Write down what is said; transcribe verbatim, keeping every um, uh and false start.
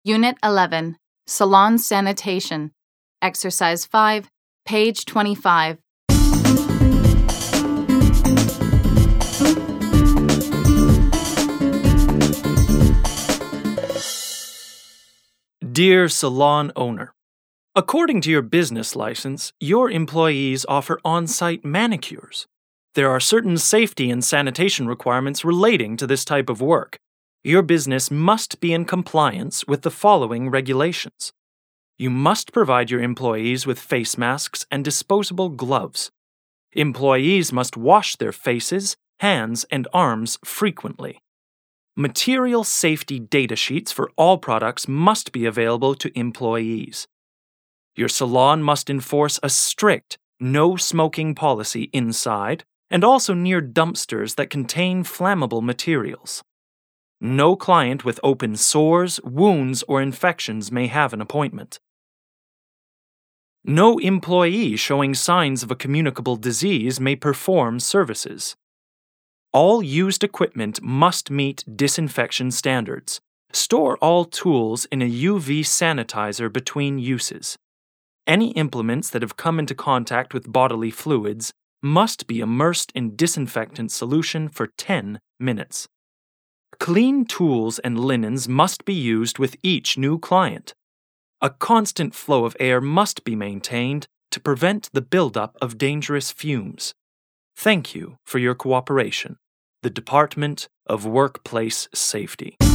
Unit eleven, Salon Sanitation. Exercise five, page twenty-five. Dear salon owner, according to your business license, your employees offer on-site manicures. There are certain safety and sanitation requirements relating to this type of work. Your business must be in compliance with the following regulations. You must provide your employees with face masks and disposable gloves. Employees must wash their faces, hands, and arms frequently. Material safety data sheets for all products must be available to employees. Your salon must enforce a strict no smoking policy inside and also near dumpsters that contain flammable materials. No client with open sores, wounds, or infections may have an appointment. No employee showing signs of a communicable disease may perform services. All used equipment must meet disinfection standards. Store all tools in a U V sanitizer between uses. Any implements that have come into contact with bodily fluids must be immersed in disinfectant solution for ten minutes. Clean tools and linens must be used with each new client. A constant flow of air must be maintained to prevent the buildup of dangerous fumes. Thank you for your cooperation. The Department of Workplace Safety.